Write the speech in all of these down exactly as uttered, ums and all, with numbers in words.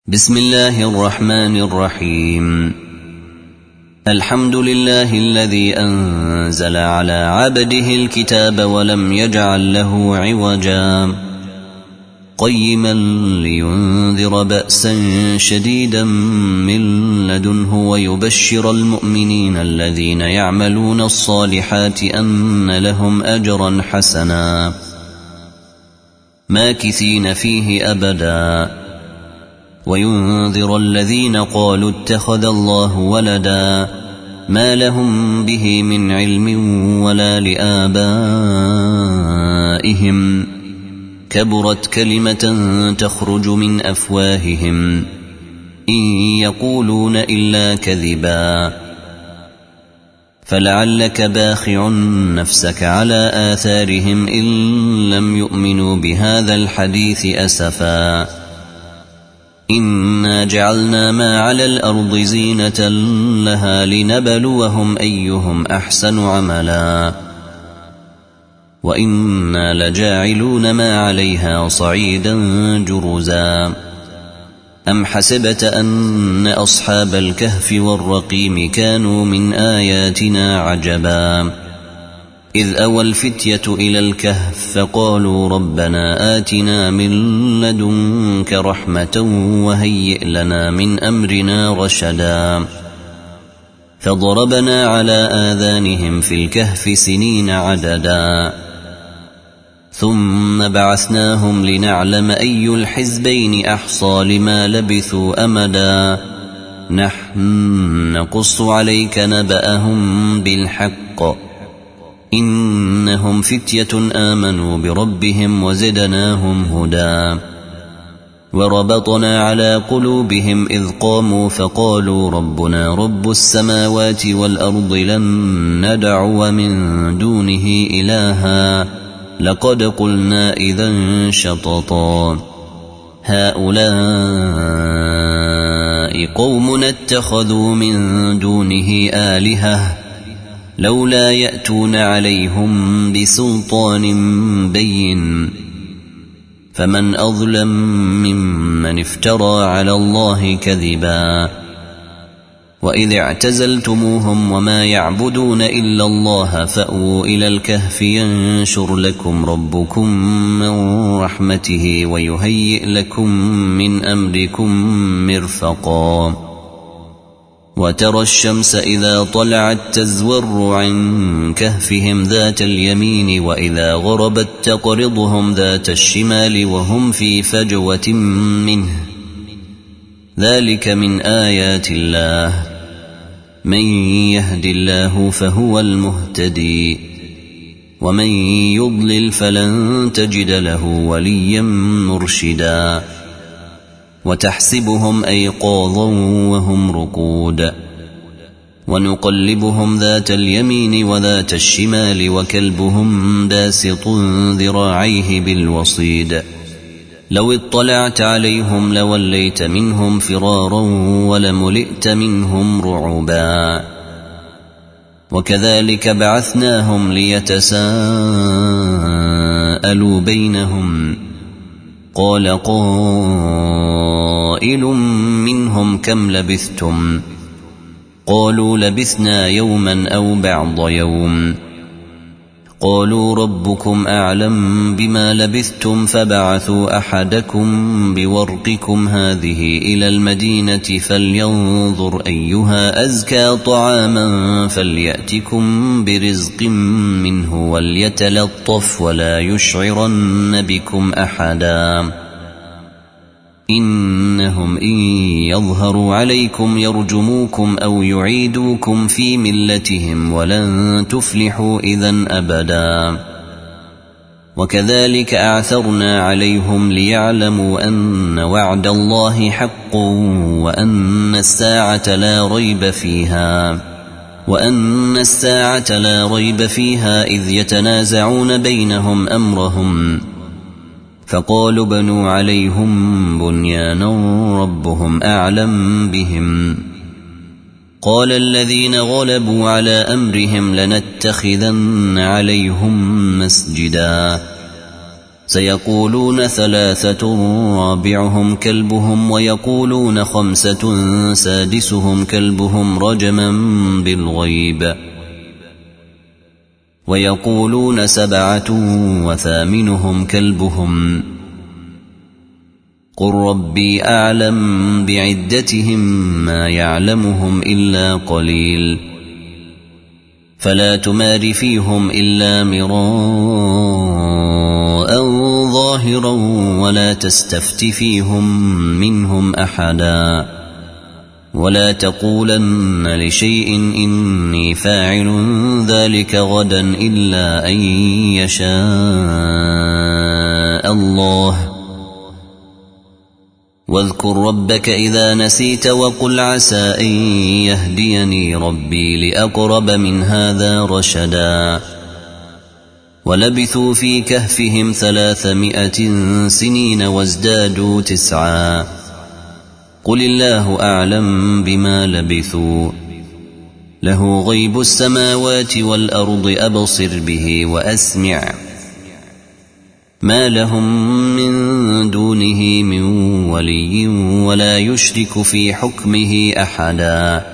بسم الله الرحمن الرحيم. الحمد لله الذي أنزل على عبده الكتاب ولم يجعل له عوجا قيما لينذر بأسا شديدا من لدنه ويبشر المؤمنين الذين يعملون الصالحات أن لهم أجرا حسنا ماكثين فيه أبدا وينذر الذين قالوا اتخذ الله ولدا ما لهم به من علم ولا لآبائهم كبرت كلمة تخرج من أفواههم إن يقولون إلا كذبا فلعلك باخع نفسك على آثارهم إن لم يؤمنوا بهذا الحديث أسفا إنا جعلنا ما على الأرض زينة لها لنبلوهم أيهم أحسن عملا وإنا لجاعلون ما عليها صعيدا جرزا أم حسبت أن أصحاب الكهف والرقيم كانوا من آياتنا عجبا إذ أوى الفتية إلى الكهف فقالوا ربنا آتنا من لدنك رحمة وهيئ لنا من أمرنا رشدا فضربنا على آذانهم في الكهف سنين عددا ثم بعثناهم لنعلم أي الحزبين أحصى لما لبثوا أمدا نحن نقص عليك نبأهم بالحق إنهم فتية آمنوا بربهم وزدناهم هدى وربطنا على قلوبهم إذ قاموا فقالوا ربنا رب السماوات والأرض لن ندعو من دونه إلها لقد قلنا إذا شططا هؤلاء قومنا اتخذوا من دونه آلهة لولا يأتون عليهم بسلطان بين فمن أظلم ممن افترى على الله كذبا وإذ اعتزلتموهم وما يعبدون إلا الله فأووا إلى الكهف ينشر لكم ربكم من رحمته ويهيئ لكم من أمركم مرفقا وترى الشمس إذا طلعت تزور عن كهفهم ذات اليمين وإذا غربت تقرضهم ذات الشمال وهم في فجوة منه ذلك من آيات الله من يهد الله فهو المهتدي ومن يضلل فلن تجد له وليا مرشدا وتحسبهم أيقاظا وهم رقود ونقلبهم ذات اليمين وذات الشمال وكلبهم باسط ذراعيه بالوصيد لو اطلعت عليهم لوليت منهم فرارا ولملئت منهم رعبا وكذلك بعثناهم ليتساءلوا بينهم قال قائل منهم كم لبثتم قالوا لبثنا يوما أو بعض يوم قالوا ربكم أعلم بما لبثتم فبعثوا أحدكم بورقكم هذه إلى المدينة فلينظر أيها أزكى طعاما فليأتكم برزق منه وليتلطف ولا يشعرن بكم أحدا إنهم إن يظهروا عليكم يرجموكم أو يعيدوكم في ملتهم ولن تفلحوا إذن أبدا وكذلك أعثرنا عليهم ليعلموا أن وعد الله حق وأن الساعة لا ريب فيها وأن الساعة لا ريب فيها إذ يتنازعون بينهم أمرهم فقالوا بنوا عليهم بنيانا ربهم أعلم بهم قال الذين غلبوا على أمرهم لنتخذن عليهم مسجدا سيقولون ثلاثة رابعهم كلبهم ويقولون خمسة سادسهم كلبهم رجما بالغيب ويقولون سبعة وثامنهم كلبهم قل ربي أعلم بعدتهم ما يعلمهم إلا قليل فلا تمار فيهم إلا مراء ظاهرا ولا تستفت فيهم منهم أحدا ولا تقولن لشيء إني فاعل ذلك غدا إلا أن يشاء الله واذكر ربك إذا نسيت وقل عسى أن يهديني ربي لأقرب من هذا رشدا ولبثوا في كهفهم ثلاثمائة سنين وازدادوا تسعا قل الله أعلم بما لبثوا له غيب السماوات والأرض أبصر به وأسمع ما لهم من دونه من ولي ولا يشرك في حكمه أحدا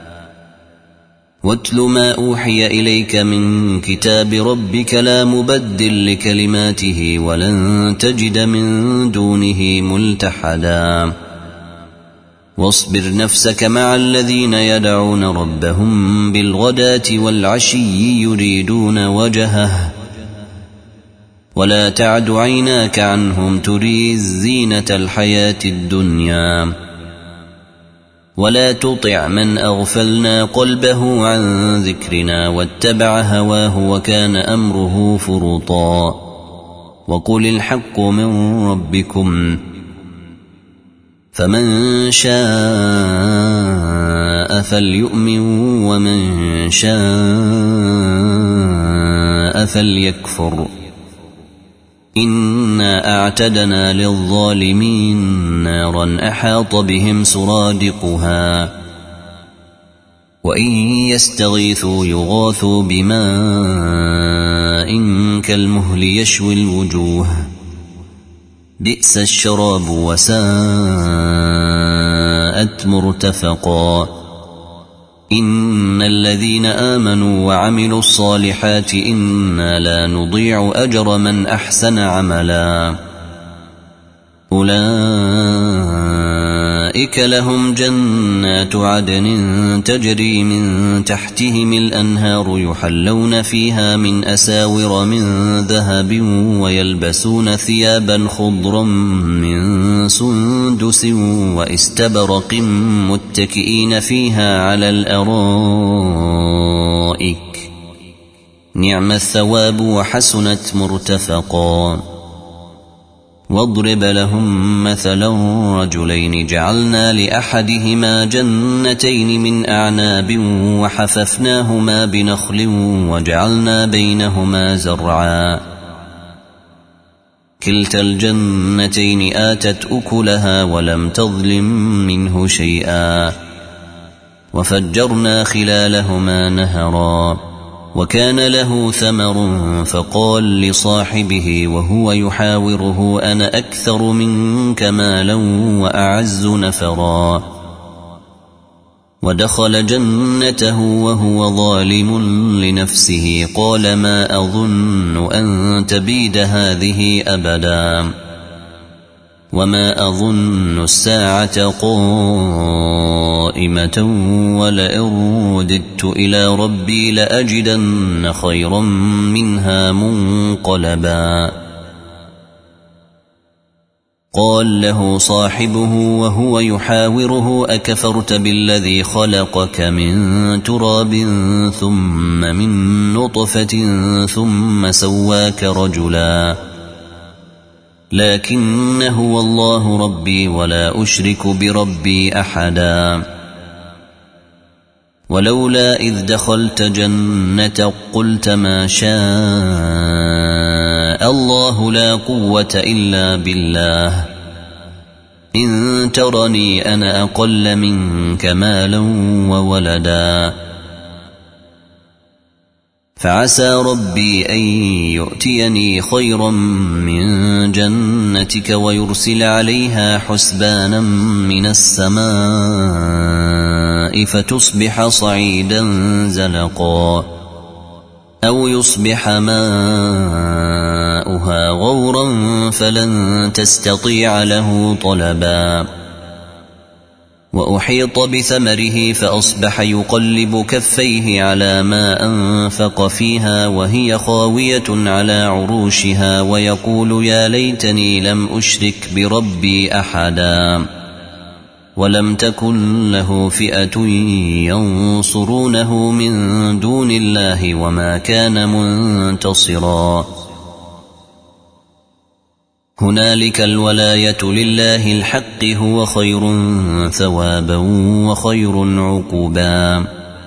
واتل ما أوحي إليك من كتاب ربك لا مبدل لكلماته ولن تجد من دونه ملتحدا واصبر نفسك مع الذين يدعون ربهم بالغداة والعشي يريدون وجهه ولا تعد عيناك عنهم تريد زينة الحياة الدنيا ولا تطع من أغفلنا قلبه عن ذكرنا واتبع هواه وكان أمره فرطا وقل الحق من ربكم فمن شاء فليؤمن ومن شاء فليكفر إنا أعتدنا للظالمين نارا أحاط بهم سرادقها وإن يستغيثوا يغاثوا بماء كالمهل يشوي الوجوه بئس الشراب وساءت مرتفقا إن الذين آمنوا وعملوا الصالحات إنا لا نضيع أجر من أحسن عملا أولئك لهم جنات عدن تجري من تحتهم الأنهار يحلون فيها من أساور من ذهب ويلبسون ثيابا خضرا من سندس واستبرق متكئين فيها على الأرائك نعم الثواب وحسنت مرتفقا واضرب لهم مثلا رجلين جعلنا لأحدهما جنتين من أعناب وحففناهما بنخل وجعلنا بينهما زرعا كلتا الجنتين آتت أكلها ولم تظلم منه شيئا وفجرنا خلالهما نهرا وكان له ثمر فقال لصاحبه وهو يحاوره أنا أكثر منك مالا وأعز نفرا ودخل جنته وهو ظالم لنفسه قال ما أظن أن تبيد هذه أبدا وما أظن الساعة قائمة ولئن رددت إلى ربي لأجدن خيرا منها منقلبا قال له صاحبه وهو يحاوره أكفرت بالذي خلقك من تراب ثم من نطفة ثم سواك رجلا لكن هو الله ربي ولا أشرك بربي أحدا ولولا إذ دخلت جنة قلت ما شاء الله لا قوة إلا بالله إن ترني أنا أقل منك مالا وولدا فعسى ربي أن يؤتيني خيرا من جنتك ويرسل عليها حسبانا من السماء فتصبح صعيدا زلقا أو يصبح ماؤها غورا فلن تستطيع له طلبا وأحيط بثمره فأصبح يقلب كفيه على ما أنفق فيها وهي خاوية على عروشها ويقول يا ليتني لم أشرك بربي أحدا ولم تكن له فئة ينصرونه من دون الله وما كان منتصرا هنالك الولاية لله الحق هو خير ثوابا وخير عقبا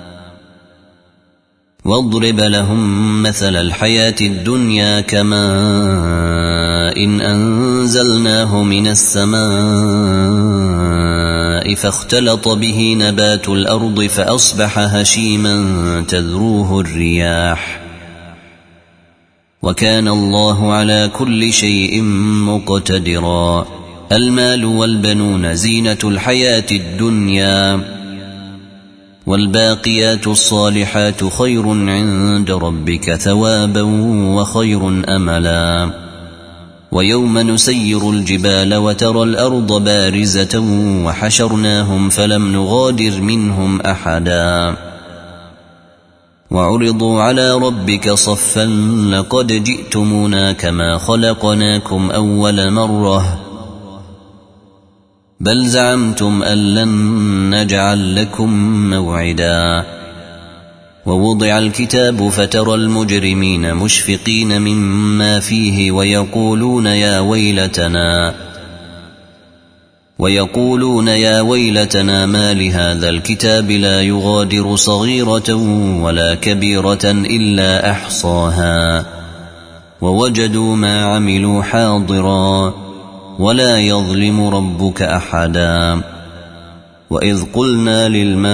واضرب لهم مثل الحياة الدنيا كماء إن أنزلناه من السماء فاختلط به نبات الأرض فأصبح هشيما تذروه الرياح وكان الله على كل شيء مقتدرا المال والبنون زينة الحياة الدنيا والباقيات الصالحات خير عند ربك ثوابا وخير أملا ويوم نسير الجبال وترى الأرض بارزة وحشرناهم فلم نغادر منهم أحدا وعرضوا على ربك صفا لقد جئتمونا كما خلقناكم أول مرة بل زعمتم أن لن نجعل لكم موعدا ووضع الكتاب فترى المجرمين مشفقين مما فيه ويقولون يا ويلتنا ويقولون يا ويلتنا ما لهذا الكتاب لا يغادر صغيرة ولا كبيرة إلا أحصاها ووجدوا ما عملوا حاضرا ولا يظلم ربك أحدا وإذ قلنا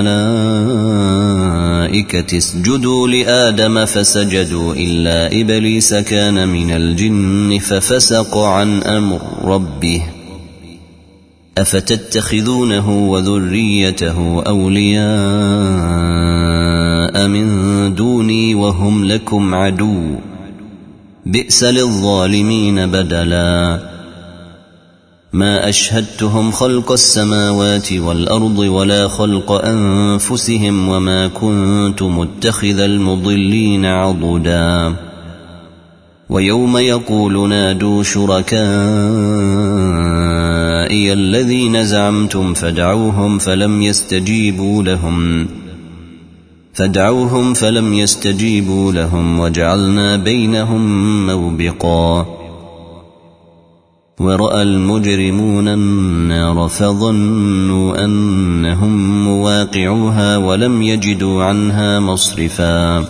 للملائكة اسجدوا لآدم فسجدوا إلا إبليس كان من الجن ففسق عن أمر ربه أفتتخذونه وذريته أولياء من دوني وهم لكم عدو بئس للظالمين بدلا ما أشهدتهم خلق السماوات والأرض ولا خلق أنفسهم وما كنت متخذ المضلين عضدا ويوم يقول نادوا شركائي الذين زعمتم فدعوهم فلم يستجيبوا لهم فدعوهم فلم يستجيبوا لهم وجعلنا بينهم موبقا ورأى المجرمون النار فظنوا أنهم مواقعوها ولم يجدوا عنها مصرفا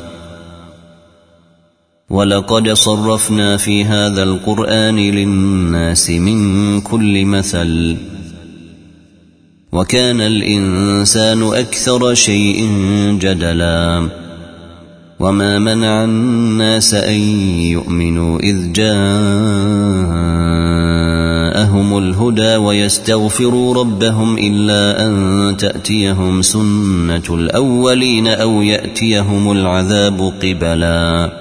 ولقد صرفنا في هذا القرآن للناس من كل مثل وكان الإنسان أكثر شيء جدلا وما منع الناس أن يؤمنوا إذ جاءهم الهدى ويستغفروا ربهم إلا أن تأتيهم سنة الأولين أو يأتيهم العذاب قبلا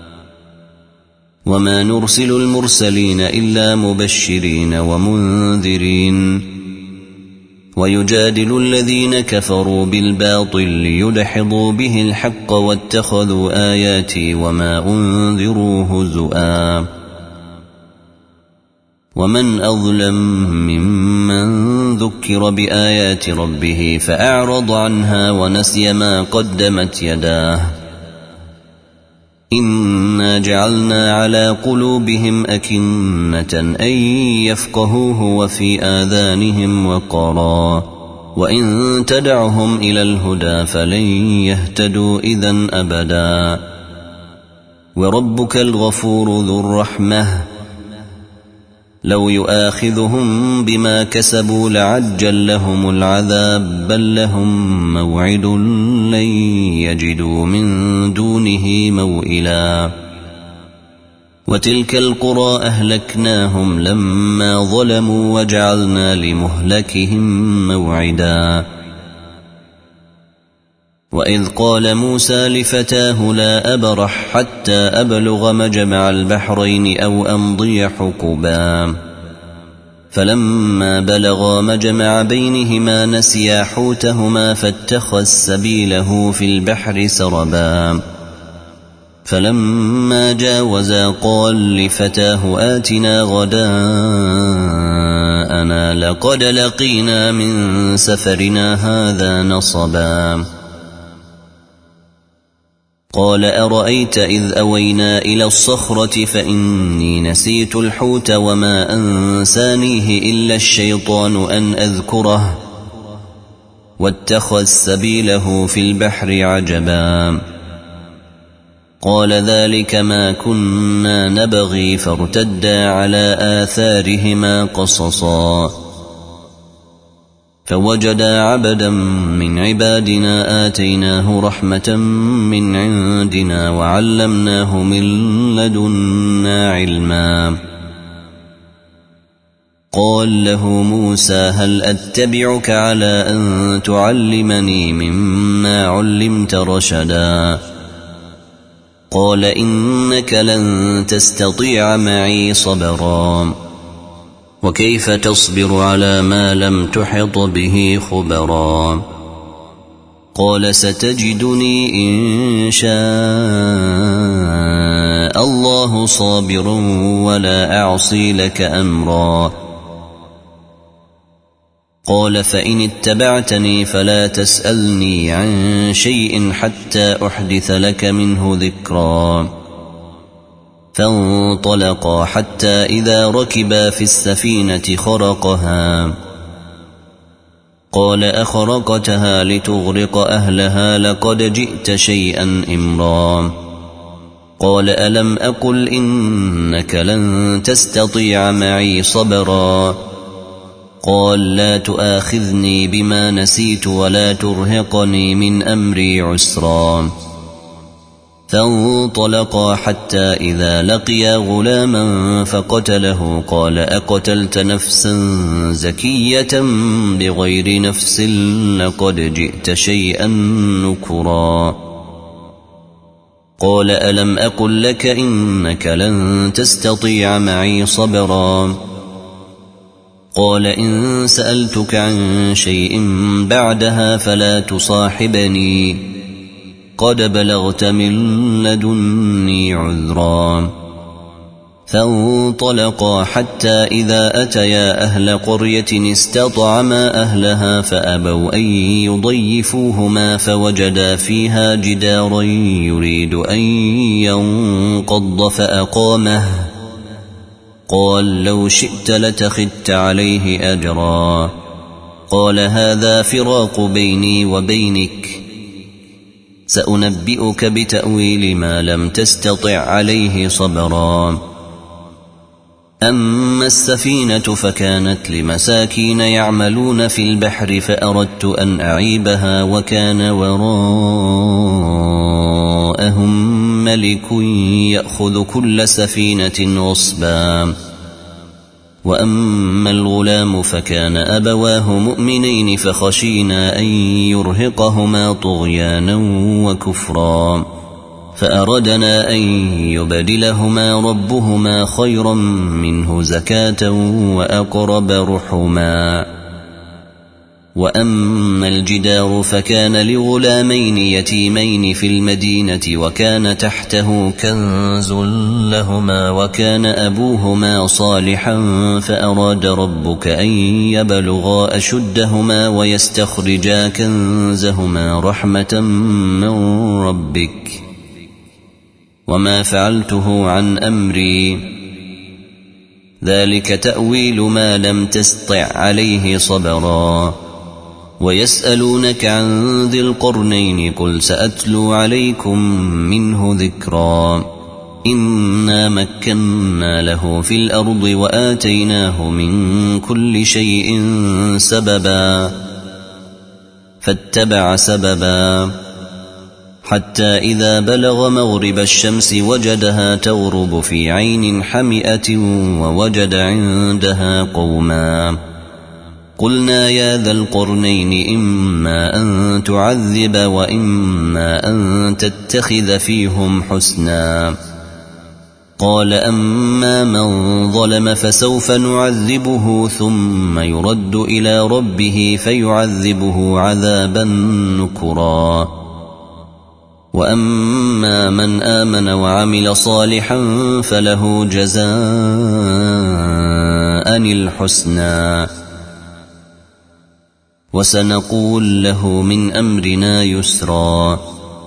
وما نرسل المرسلين إلا مبشرين ومنذرين ويجادل الذين كفروا بالباطل ليدحضوا به الحق واتخذوا آياتي وما أنذروا هزؤا ومن أظلم ممن ذكر بآيات ربه فأعرض عنها ونسي ما قدمت يداه إنا جعلنا على قلوبهم أكنة أن يفقهوه وفي آذانهم وقرا وإن تدعهم إلى الهدى فلن يهتدوا إذن أبدا وربك الغفور ذو الرحمة لو يؤاخذهم بما كسبوا لعجل لهم العذاب بل لهم موعد لن يجدوا من دونه موئلا وتلك القرى أهلكناهم لما ظلموا وجعلنا لمهلكهم موعدا وإذ قال موسى لفتاه لا أبرح حتى أبلغ مجمع البحرين أو أمضي حقبا فلما بلغا مجمع بينهما نسيا حوتهما فاتخذ سبيله في البحر سربا فلما جاوزا قال لفتاه آتنا غداءنا لقد لقينا من سفرنا هذا نصبا قال أرأيت إذ أوينا إلى الصخرة فإني نسيت الحوت وما أنسانيه إلا الشيطان أن أذكره واتخذ سبيله في البحر عجبا قال ذلك ما كنا نبغي فارتدا على آثارهما قصصا فوجدا عبدا من عبادنا آتيناه رحمة من عندنا وعلمناه من لدنا علما قال له موسى هل أتبعك على أن تعلمني مما علمت رشدا قال إنك لن تستطيع معي صبرا وكيف تصبر على ما لم تحط به خبرا قال ستجدني إن شاء الله صابرا ولا أعصي لك أمرا قال فإن اتبعتني فلا تسألني عن شيء حتى أحدث لك منه ذكرا فانطلقا حتى إذا ركبا في السفينة خرقها قال أخرقتها لتغرق أهلها لقد جئت شيئا إمرا قال ألم أقل إنك لن تستطيع معي صبرا قال لا تؤاخذني بما نسيت ولا ترهقني من أمري عسرا فانطلقا حتى إذا لقيا غلاما فقتله قال أقتلت نفسا زكية بغير نفس لقد جئت شيئا نكرا قال ألم أقل لك إنك لن تستطيع معي صبرا قال إن سألتك عن شيء بعدها فلا تصاحبني قد بلغت من لدني عذرا فانطلقا حتى إذا أتيا أهل قرية استطعما أهلها فأبوا أن يضيفوهما فوجدا فيها جدارا يريد أن ينقض فأقامه قال لو شئت لتخذت عليه أجرا قال هذا فراق بيني وبينك سأنبئك بتأويل ما لم تستطع عليه صبرا أما السفينة فكانت لمساكين يعملون في البحر فأردت أن أعيبها وكان وراءهم ملك يأخذ كل سفينة غصبا وأما الغلام فكان أبواه مؤمنين فخشينا أن يرهقهما طغيانا وكفرا فأردنا أن يبدلهما ربهما خيرا منه زكاة وأقرب رحما وأما الجدار فكان لغلامين يتيمين في المدينة وكان تحته كنز لهما وكان أبوهما صالحا فأراد ربك أن يبلغا أشدهما ويستخرجا كنزهما رحمة من ربك وما فعلته عن أمري ذلك تأويل ما لم تستطع عليه صبرا ويسألونك عن ذي القرنين قل سأتلو عليكم منه ذكرا إنا مكنا له في الأرض وآتيناه من كل شيء سببا فاتبع سببا حتى إذا بلغ مغرب الشمس وجدها تغرب في عين حمئة ووجد عندها قوما قلنا يا ذا القرنين إما أن تعذب وإما أن تتخذ فيهم حسنا قال أما من ظلم فسوف نعذبه ثم يرد إلى ربه فيعذبه عذابا نكرا وأما من آمن وعمل صالحا فله جزاء الحسنى وسنقول له من أمرنا يسرا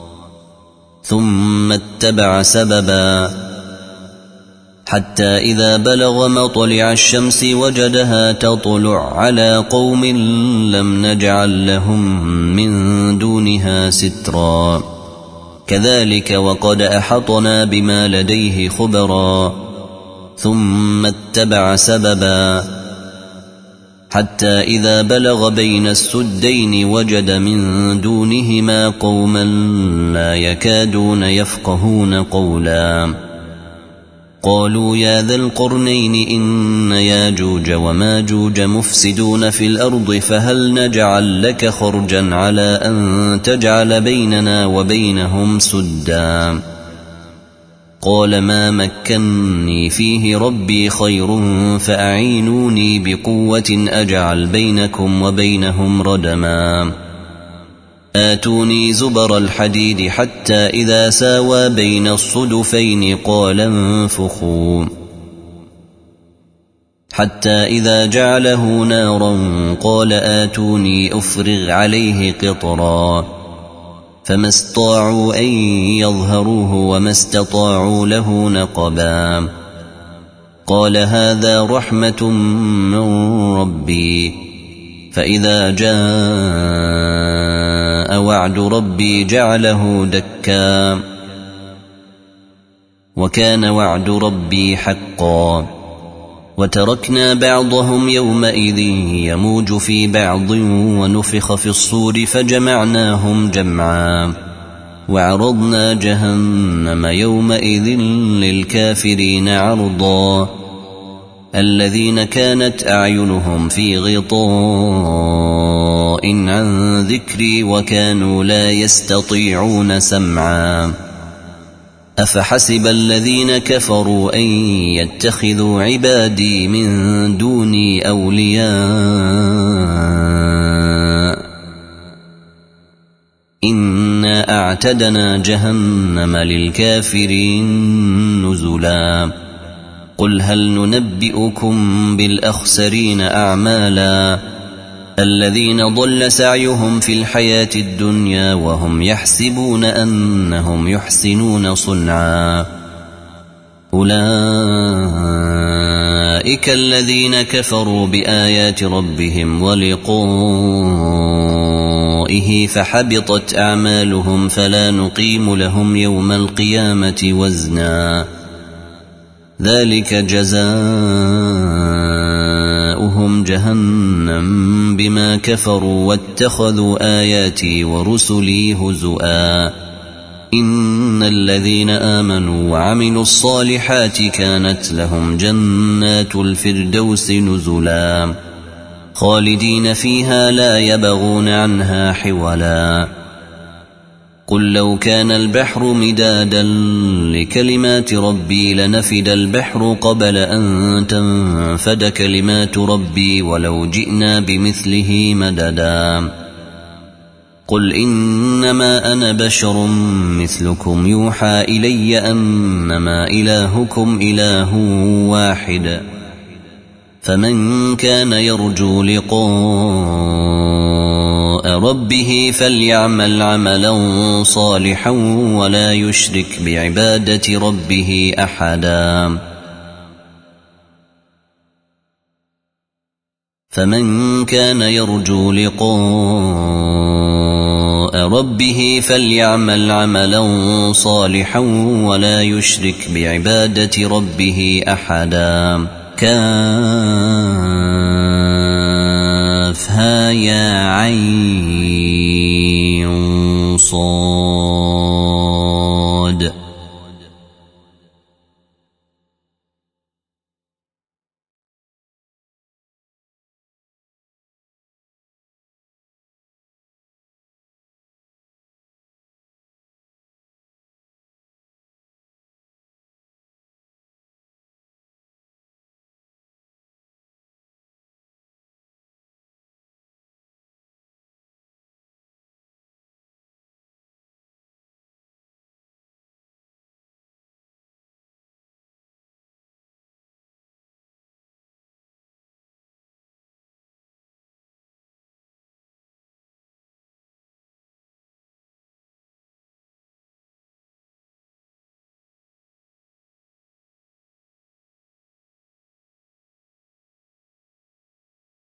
ثم اتبع سببا حتى إذا بلغ مطلع الشمس وجدها تطلع على قوم لم نجعل لهم من دونها سترا كذلك وقد أحطنا بما لديه خبرا ثم اتبع سببا حتى إذا بلغ بين السدين وجد من دونهما قوما لا يكادون يفقهون قولا قالوا يا ذا القرنين إن ياجوج وماجوج مفسدون في الأرض فهل نجعل لك خرجا على أن تجعل بيننا وبينهم سدا قال ما مكنني فيه ربي خير فأعينوني بقوة أجعل بينكم وبينهم ردما آتوني زبر الحديد حتى إذا ساوى بين الصدفين قال انفخوا حتى إذا جعله نارا قال آتوني أفرغ عليه قطرا فما استطاعوا أن يظهروه وما استطاعوا له نقبا قال هذا رحمة من ربي فإذا جاء وعد ربي جعله دكا وكان وعد ربي حقا وتركنا بعضهم يومئذ يموج في بعض ونفخ في الصور فجمعناهم جمعا وعرضنا جهنم يومئذ للكافرين عرضا الذين كانت أعينهم في غطاء عن ذكري وكانوا لا يستطيعون سمعا أفحسب الذين كفروا أن يتخذوا عبادي من دوني أولياء إنا أعتدنا جهنم للكافرين نزلا قل هل ننبئكم بالأخسرين أعمالا الذين ضل سعيهم في الحياة الدنيا وهم يحسبون أنهم يحسنون صنعا أولئك الذين كفروا بآيات ربهم ولقائه فحبطت أعمالهم فلا نقيم لهم يوم القيامة وزنا ذلك جزاؤهم جهنم بما كفروا واتخذوا آياتي ورسلي هزؤا إن الذين آمنوا وعملوا الصالحات كانت لهم جنات الفردوس نزلا خالدين فيها لا يبغون عنها حولا قل لو كان البحر مدادا لكلمات ربي لنفد البحر قبل أن تنفد كلمات ربي ولو جئنا بمثله مددا قل إنما أنا بشر مثلكم يوحى إلي أنما إلهكم إله واحد فمن كان يرجو لقاء ربه فليعمل عملا صالحا ولا يشرك بعبادة ربه أحدا فمن كان يرجو لقاء ربه فليعمل عملا صالحا ولا يشرك بعبادة ربه أحدا. كافها يا عين